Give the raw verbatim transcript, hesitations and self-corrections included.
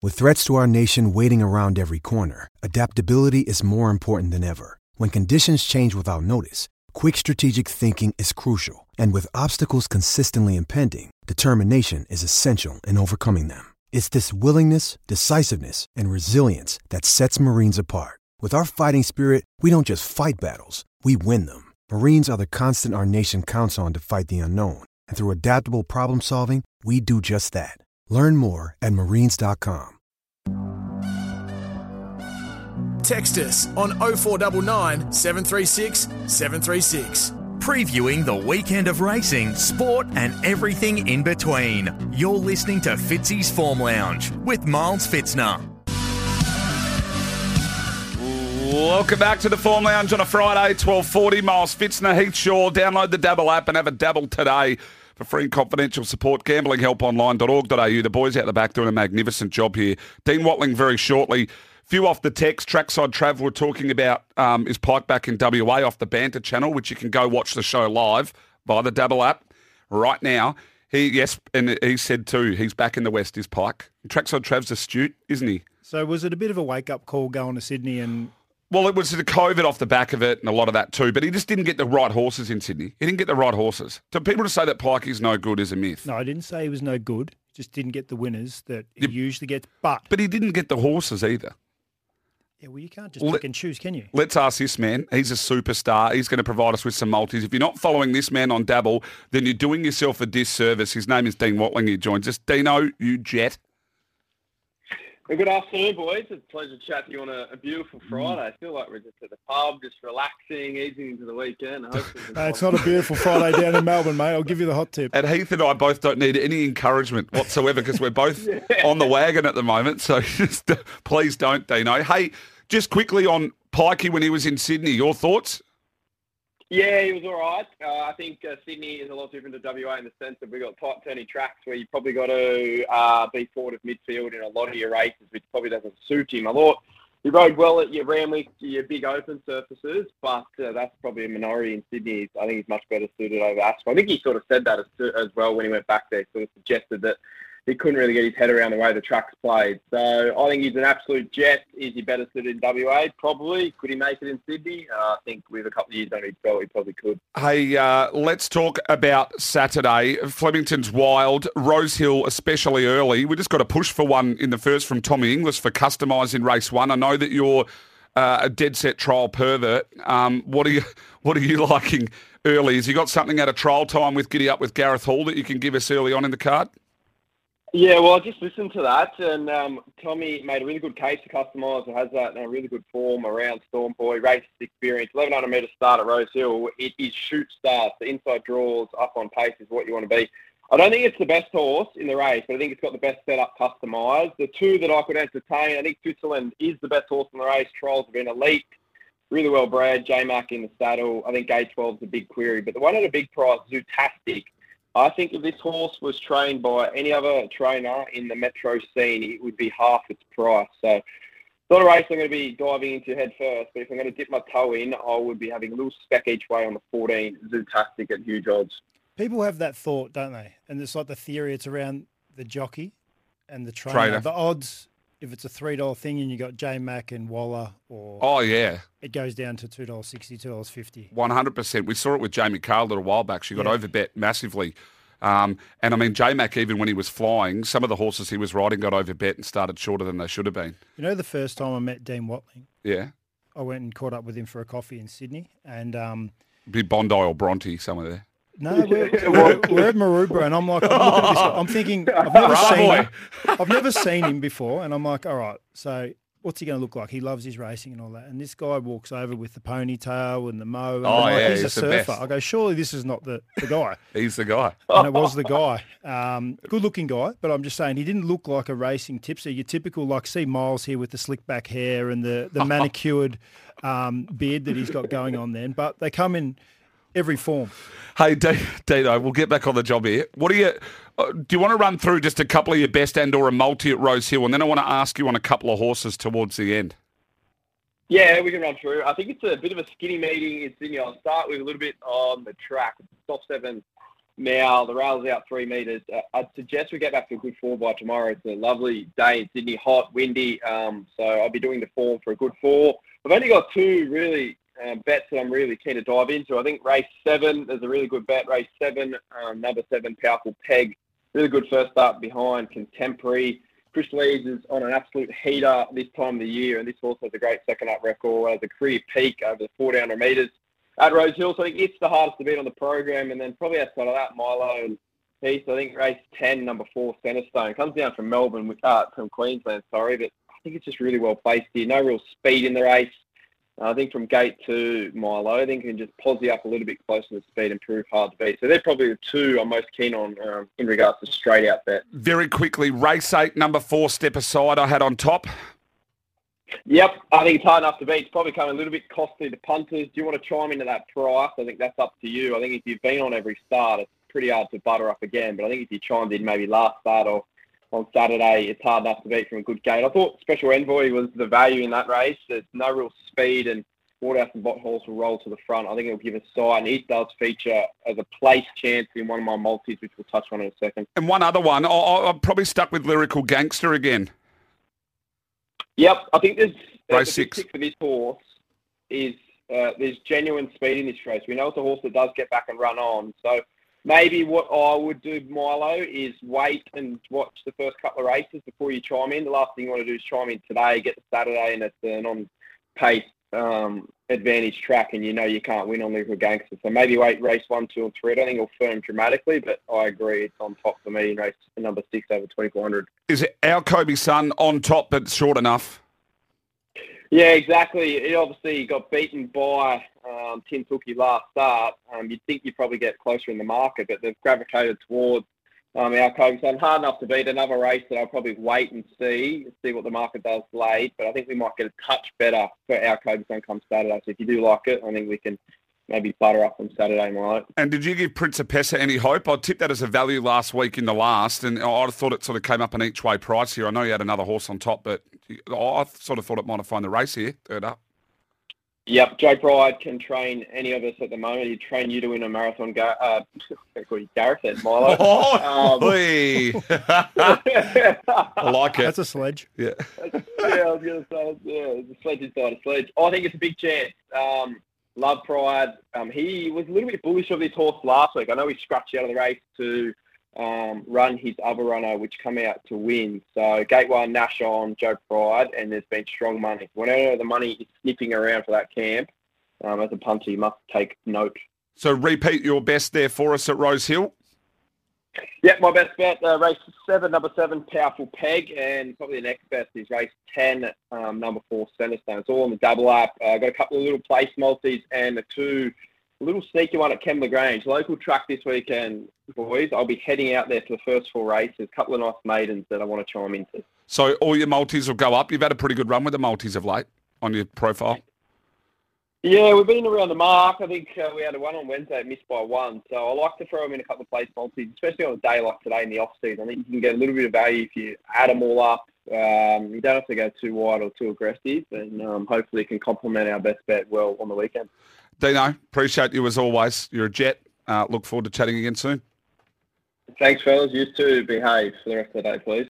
With threats to our nation waiting around every corner, adaptability is more important than ever. When conditions change without notice, quick strategic thinking is crucial. And with obstacles consistently impending, determination is essential in overcoming them. It's this willingness, decisiveness, and resilience that sets Marines apart. With our fighting spirit, we don't just fight battles, we win them. Marines are the constant our nation counts on to fight the unknown. And through adaptable problem solving, we do just that. Learn more at marines dot com. Text us on oh four nine nine, seven three six, seven three six. Previewing the weekend of racing, sport and everything in between. You're listening to Fitzy's Form Lounge with Miles Fitzner. Welcome back to the Form Lounge on a Friday, twelve forty. Miles Fitzner, Heath Shaw. Download the Dabble app and have a dabble today for free and confidential support. gamblling help online dot org dot a u. The boys out the back doing a magnificent job here. Dean Watling very shortly. Few off the text. Trackside Travel we're talking about um, is Pike back in W A off the Banter channel, which you can go watch the show live via the Dabble app right now. He yes, and he said too, he's back in the West, is Pike. Trackside Trav's astute, isn't he? So was it a bit of a wake-up call going to Sydney and... Well, it was the COVID off the back of it and a lot of that too, but he just didn't get the right horses in Sydney. He didn't get the right horses. So people to say that Pike is no good is a myth. No, I didn't say he was no good. Just didn't get the winners that he Yep. usually gets. But... But he didn't get the horses either. Yeah, well, you can't just Let- pick and choose, can you? Let's ask this man. He's a superstar. He's going to provide us with some multis. If you're not following this man on Dabble, then you're doing yourself a disservice. His name is Dean Watling. He joins us. Dino, you jet. Well, good afternoon, boys. It's a pleasure to chat to you on a, a beautiful Friday. I feel like we're just at the pub, just relaxing, easing into the weekend. Hopefully No, it's not a beautiful Friday down in Melbourne, mate. I'll give you the hot tip. And Heath and I both don't need any encouragement whatsoever because we're both Yeah. on the wagon at the moment. So just uh, please don't, Dino. Hey, just quickly on Pikey when he was in Sydney, your thoughts? Yeah, he was all right. Uh, I think uh, Sydney is a lot different to W A in the sense that we've got tight turning tracks where you probably got to uh, be forward of midfield in a lot of your races, which probably doesn't suit him. I thought he rode well at your Ramwick, your big open surfaces, but uh, that's probably a minority in Sydney. I think he's much better suited over Ascot. I think he sort of said that as, as well when he went back there, sort of suggested that he couldn't really get his head around the way the track's played. So I think he's an absolute jet. Is he better suited in W A? Probably. Could he make it in Sydney? Uh, I think with a couple of years under his belt, he probably could. Hey, uh, let's talk about Saturday. Flemington's wild. Rosehill, especially early. We just got a push for one in the first from Tommy Inglis for customised in race one. I know that you're uh, a dead set trial pervert. Um, what are you What are you liking early? Has you got something at a trial time with Giddy Up with Gareth Hall that you can give us early on in the card? Yeah, well, I just listened to that, and um, Tommy made a really good case to customise and has that in a really good form around Storm Boy, race experience, eleven hundred metre start at Rose Hill. It is shoot starts. The inside draws, up on pace is what you want to be. I don't think it's the best horse in the race, but I think it's got the best setup customised. The two that I could entertain, I think Switzerland is the best horse in the race. Trials have been elite, really well bred. J-Mac in the saddle. I think A twelve is a big query, but the one at a big price, Zootastic. I think if this horse was trained by any other trainer in the metro scene, it would be half its price. So it's not a race I'm going to be diving into head first, but if I'm going to dip my toe in, I would be having a little spec each way on the fourteen, Zootastic at huge odds. People have that thought, don't they? And it's like the theory, it's around the jockey and the trainer. Trainer. The odds, if it's a three dollar thing and you got J-Mac and Waller, or Oh, yeah. it goes down to two dollars sixty, two dollars fifty. one hundred percent. We saw it with Jamie Carl a little while back. She got Yeah. overbet massively. Um, and, I mean, J-Mac, even when he was flying, some of the horses he was riding got overbet and started shorter than they should have been. You know, the first time I met Dean Watling, Yeah. I went and caught up with him for a coffee in Sydney. And um, Be Bondi or Bronte, somewhere there. no, we're, we're, we're at Maroubra, and I'm like, I'm, looking at this guy. I'm thinking, I've never Bravo. seen him. I've never seen him before, and I'm like, all right, so what's he going to look like? He loves his racing and all that. And this guy walks over with the ponytail and the mo. And Oh, I'm like, yeah, he's, he's a the surfer. best. I go, surely this is not the, the guy. He's the guy. And it was the guy. Um, good-looking guy, but I'm just saying he didn't look like a racing tipster. Your typical, like, see Miles here with the slick back hair and the, the manicured um, beard that he's got going on then. But they come in every form. Hey, D- Dino, we'll get back on the job here. What do you uh, do? You want to run through just a couple of your best and or a multi at Rose Hill, and then I want to ask you on a couple of horses towards the end. Yeah, we can run through. I think it's a bit of a skinny meeting in Sydney. I'll start with a little bit on the track. It's top seven now. The rail's out three metres. Uh, I'd suggest we get back to a good four by tomorrow. It's a lovely day in Sydney, hot, windy. Um, so I'll be doing the form for a good four. I've only got two really um, bets that I'm really keen to dive into. I think race seven, there's a really good bet. Race seven, um, number seven, Powerful Peg. Really good first start behind Contemporary. Chris Lees is on an absolute heater this time of the year, and this horse has a great second-up record. Has a career peak over the fourteen hundred metres at Rose Hill. So I think it's the hardest to beat on the program. And then probably outside of that, Milo and Peace. I think race ten, number four, Centrestone. Comes down from Melbourne, uh, from Queensland, sorry. But I think it's just really well placed here. No real speed in the race. Uh, I think from gate to Milo, I think it can just posse up a little bit closer to speed and prove hard to beat. So they're probably the two I'm most keen on um, in regards to straight out bet. Very quickly, race eight, number four, Step Aside, I had on top. Yep, I think it's hard enough to beat. It's probably coming a little bit costly to punters. Do you want to chime into that price? I think that's up to you. I think if you've been on every start, it's pretty hard to butter up again. But I think if you chimed in maybe last start or on Saturday, it's hard enough to beat from a good gate. I thought Special Envoy was the value in that race. There's no real speed, and Waterhouse and Bot Horse will roll to the front. I think it'll give a sight, and it does feature as a place chance in one of my multis, which we'll touch on in a second. And one other one, I- I'm probably stuck with Lyrical Gangster again. Yep, I think there's uh, Race the six. big tick for this horse is uh, there's genuine speed in this race. We know it's a horse that does get back and run on. So maybe what I would do, Milo, is wait and watch the first couple of races before you chime in. The last thing you want to do is chime in today, get the Saturday, and it's an on-pace um, advantage track, and you know you can't win on Lyrical Gangster. So maybe wait race one, two, and three. I don't think it'll firm dramatically, but I agree it's on top for me in race number six over twenty-four hundred. Is it our Kobe Sun on top but short enough? Yeah, exactly. He obviously got beaten by um, Tim Tookie last start. Um, you'd think you'd probably get closer in the market, but they've gravitated towards um, our Kobe Sun. Hard enough to beat. Another race that I'll probably wait and see, see what the market does late. But I think we might get a touch better for our Kobe Sun come Saturday. So if you do like it, I think we can maybe butter up on Saturday night. And did you give Prince of Pessa any hope? I tipped that as a value last week in the last, and I thought it sort of came up an each-way price here. I know you had another horse on top, but I sort of thought it might have found the race here, third up. Yep, Joe Pride can train any of us at the moment. He'd train you to win a marathon. Gar- uh, Gareth said, Milo. Oh, um, I like it. That's a sledge. Yeah. yeah, I was going to say, yeah, it's a sledge inside a sledge. I think it's a big chance. Um, Love Pride. Um, he was a little bit bullish of this horse last week. I know he scratched out of the race to um, run his other runner, which come out to win. So gate one, Nash on, Joe Pride, and there's been strong money. Whenever the money is sniffing around for that camp, um, as a punter, you must take note. So repeat your best there for us at Rose Hill. Yep, my best bet, uh, race seven, number seven, Powerful Peg, and probably the next best is race ten, um, number four, Centrestone. It's all on the double app. I uh, got a couple of little place multis and the two, a little sneaky one at Kembla Grange. Local track this weekend, boys. I'll be heading out there for the first four races. A couple of nice maidens that I want to chime into. So all your multis will go up. You've had a pretty good run with the multis of late on your profile. Yeah, we've been around the mark. I think uh, we had a one on Wednesday, missed by one. So I like to throw them in a couple of place multis, especially on a day like today in the off-season. I think you can get a little bit of value if you add them all up. Um, you don't have to go too wide or too aggressive, and um, hopefully it can complement our best bet well on the weekend. Dino, appreciate you as always. You're a jet. Uh, look forward to chatting again soon. Thanks, fellas. You too. Behave for the rest of the day, please.